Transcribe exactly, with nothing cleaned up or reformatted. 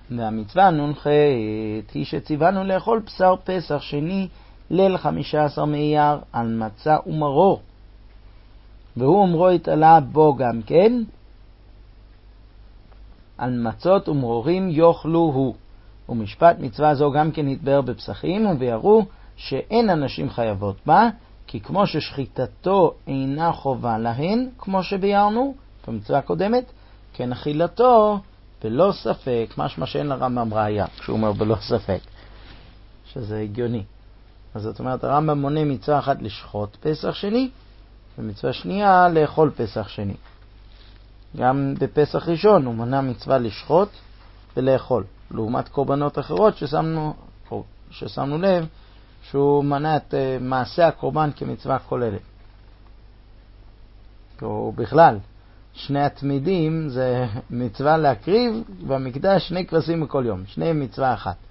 והמצווה נ"ח היא שציוונו לאכול בשר פסח שני ליל חמישה עשר מאייר על מצה ומרור, והוא אומרו התעלה בו גם כן, על מצות ומרורים יאכלו הוא. ומשפט מצווה זו גם כן התבאר בפסחים, וביארו שאין אנשים חייבות בה, כי כמו ששחיטתו אינה חובה להן, כמו שביארנו במצווה הקודמת, כן אכילתו בלא ספק, משמע שאין לרמב"ם ראיה כשהוא אומר בלא ספק, שזה הגיוני. אז זאת אומרת, הרמב"ם מונה מצווה אחת לשחוט פסח שני, ומצווה שנייה לאכול פסח שני. גם בפסח ראשון הוא מנה מצווה לשחוט ולאכול, לעומת קורבנות אחרות ששמנו, ששמנו לב שהוא מנה את מעשה הקורבן כמצווה כוללת. ובכלל, שני התמידים זה מצווה להקריב במקדש שני כבשים בכל יום, שניהם מצווה אחת.